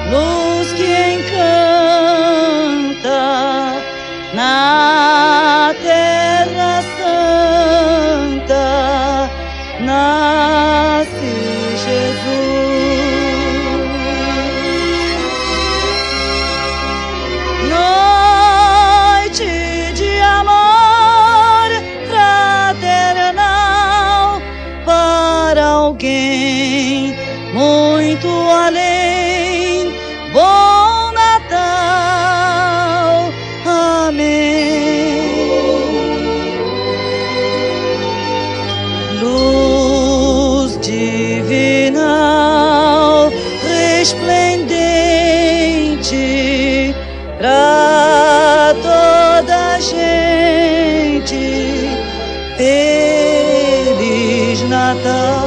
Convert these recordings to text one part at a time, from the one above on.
luz que encanta na terra santa, nasce Jesus. Noite de amor fraternal para alguém muito além. Bom Natal, amém. Luz divinal resplendente pra toda a gente, Feliz Natal.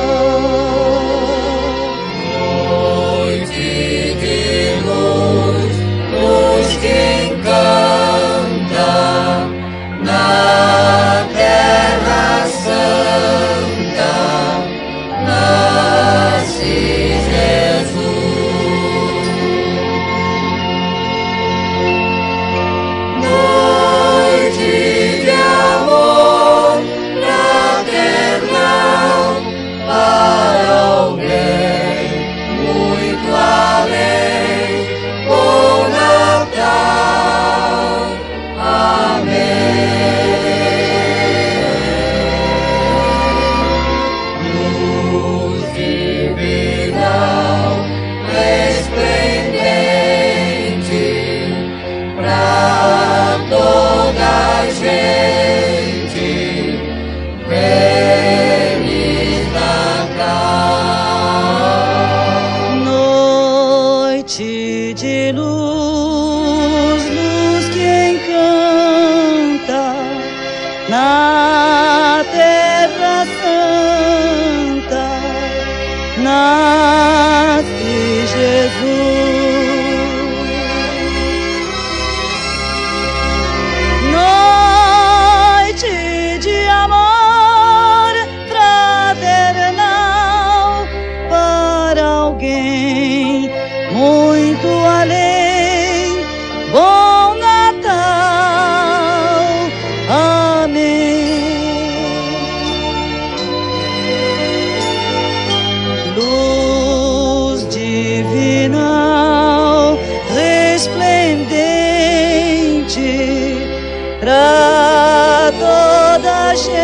De luz, luz que encanta na terra santa, nasce Jesus. Noite de amor fraternal para alguém muito além. Bom Natal, amém. Luz divinal resplendente pra toda a gente,